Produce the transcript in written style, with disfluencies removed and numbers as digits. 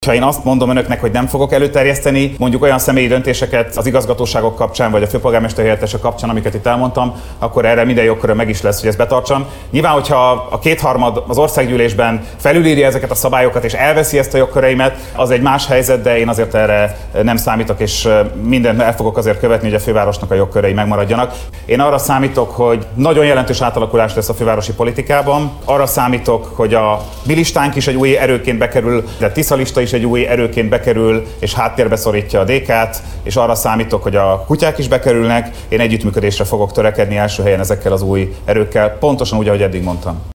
Ha én azt mondom önöknek, hogy nem fogok előterjeszteni mondjuk olyan személyi döntéseket az igazgatóságok kapcsán, vagy a főpolgármester helyettesek kapcsán, amiket itt elmondtam, akkor erre minden jogköröm meg is lesz, hogy ezt betartsam. Nyilván, hogyha a kétharmad az országgyűlésben felülírja ezeket a szabályokat és elveszi ezt a jogköreimet, az egy más helyzet, de én azért erre nem számítok, és mindent el fogok azért követni, hogy a fővárosnak a jogkörei megmaradjanak. Én arra számítok, hogy nagyon jelentős átalakulás lesz a fővárosi politikában. Arra számítok, hogy a mi listánk is egy új erőként bekerül, de Tisza lista is egy új erőként bekerül, és háttérbe szorítja a DK-t, és arra számítok, hogy a kutyák is bekerülnek. Én együttműködésre fogok törekedni első helyen ezekkel az új erőkkel, pontosan úgy, ahogy eddig mondtam.